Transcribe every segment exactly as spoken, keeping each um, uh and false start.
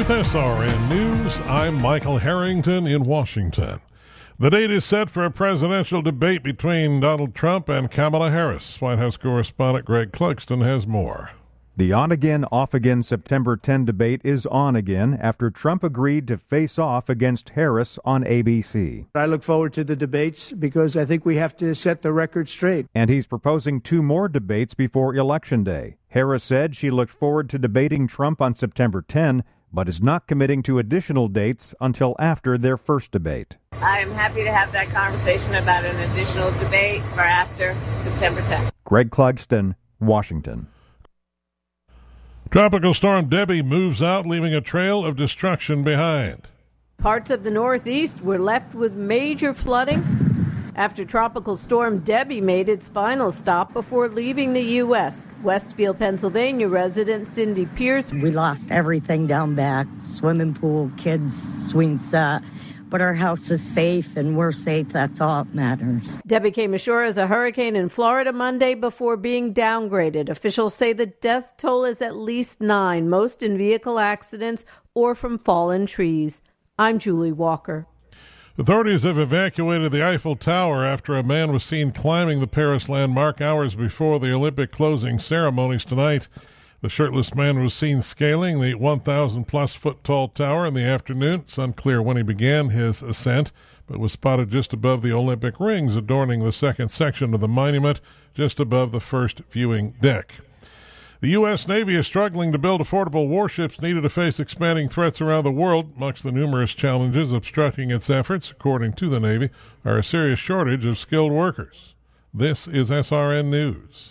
With S R N News, I'm Michael Harrington in Washington. The date is set for a presidential debate between Donald Trump and Kamala Harris. White House correspondent Greg Clugston has more. The on-again, off-again September tenth debate is on again after Trump agreed to face off against Harris on A B C. I look forward to the debates because I think we have to set the record straight. And he's proposing two more debates before Election Day. Harris said she looked forward to debating Trump on September tenth, but is not committing to additional dates until after their first debate. I am happy to have that conversation about an additional debate for after September tenth. Greg Clugston, Washington. Tropical storm Debbie moves out, leaving a trail of destruction behind. Parts of the Northeast were left with major flooding after Tropical Storm Debbie made its final stop before leaving the U S Westfield, Pennsylvania resident Cindy Pierce. We lost everything down back, swimming pool, kids, swing set. But our house is safe and we're safe. That's all that matters. Debbie came ashore as a hurricane in Florida Monday before being downgraded. Officials say the death toll is at least nine, most in vehicle accidents or from fallen trees. I'm Julie Walker. Authorities have evacuated the Eiffel Tower after a man was seen climbing the Paris landmark hours before the Olympic closing ceremonies tonight. The shirtless man was seen scaling the one thousand plus foot tall tower in the afternoon. It's unclear when he began his ascent, but was spotted just above the Olympic rings adorning the second section of the monument, just above the first viewing deck. The U S Navy is struggling to build affordable warships needed to face expanding threats around the world. Amongst the numerous challenges obstructing its efforts, according to the Navy, are a serious shortage of skilled workers. This is S R N News.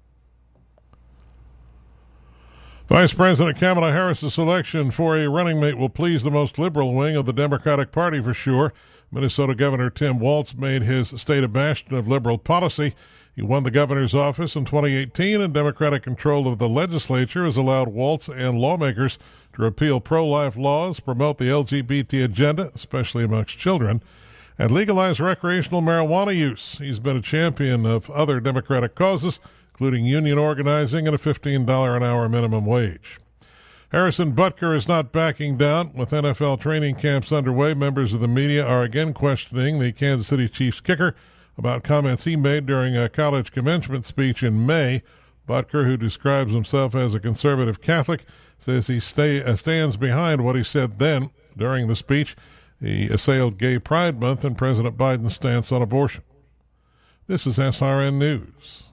Vice President Kamala Harris's selection for a running mate will please the most liberal wing of the Democratic Party for sure. Minnesota Governor Tim Walz made his state a bastion of liberal policy. He won the governor's office in twenty eighteen, and Democratic control of the legislature has allowed Walz and lawmakers to repeal pro-life laws, promote the L G B T agenda, especially amongst children, and legalize recreational marijuana use. He's been a champion of other Democratic causes, including union organizing and a fifteen dollars an hour minimum wage. Harrison Butker is not backing down. With N F L training camps underway, members of the media are again questioning the Kansas City Chiefs kicker about comments he made during a college commencement speech in May. Butker, who describes himself as a conservative Catholic, says he stay, uh, stands behind what he said then. During the speech, he assailed Gay Pride Month and President Biden's stance on abortion. This is S R N News.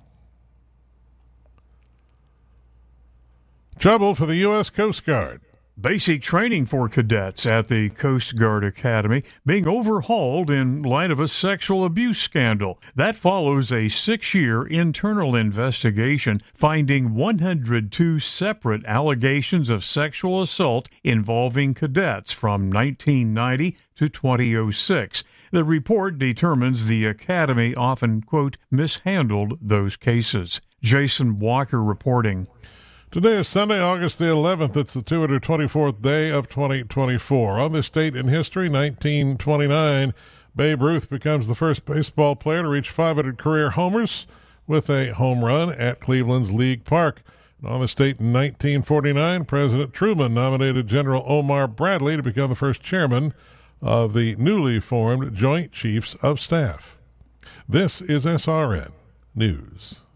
Trouble for the U S Coast Guard. Basic training for cadets at the Coast Guard Academy being overhauled in light of a sexual abuse scandal. That follows a six-year internal investigation finding one hundred two separate allegations of sexual assault involving cadets from nineteen ninety to twenty oh six. The report determines the Academy often, quote, mishandled those cases. Jason Walker reporting. Today is Sunday, August the eleventh. It's the two hundred twenty-fourth day of twenty twenty-four. On this date in history, nineteen twenty-nine, Babe Ruth becomes the first baseball player to reach five hundred career homers with a home run at Cleveland's League Park. And on this date in nineteen forty-nine, President Truman nominated General Omar Bradley to become the first chairman of the newly formed Joint Chiefs of Staff. This is S R N News.